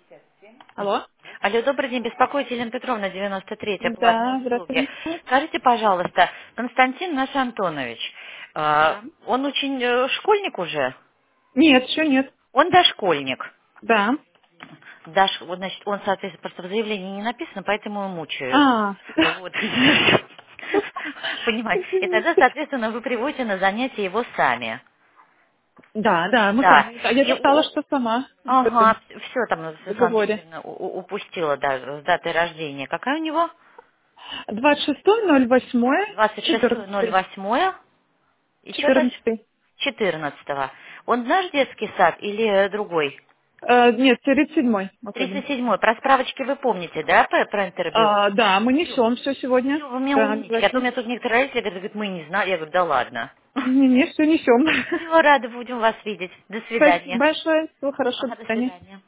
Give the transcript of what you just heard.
Алло? Алло, добрый день. Беспокоит Елена Петровна, 93-я, платные Да, услуги. здравствуйте. Скажите, пожалуйста, Константин наш Антонович, Да. он очень школьник уже? Нет, еще нет. Он дошкольник. Да. Вот, значит, он, соответственно, просто в заявлении не написано, поэтому его мучают. А, Вот. Понимаете. И тогда, извините. соответственно, вы приводите на занятия его сами. Да, да, мы Да. сами. А я И читала, что сама в этом ага, все там Светлана договоре. Дмитриевна упустила даже с датой рождения. Какая у него? 26.08.14. 26.08. И что дальше? 14. 14. Он наш детский сад или другой? Нет, 37 мы ходим. 37-й. Про справочки вы помните, да, про интербиоз? Да, мы Все, несем все сегодня. вы меня Да, умните. А то у обязательно. меня тут некоторые родители говорят, мы не знаем. Я говорю, да ладно. Не, все несем. Все, рады будем вас видеть. До Спасибо свидания. большое. Всего хорошего. Ага, До до свидания. свидания.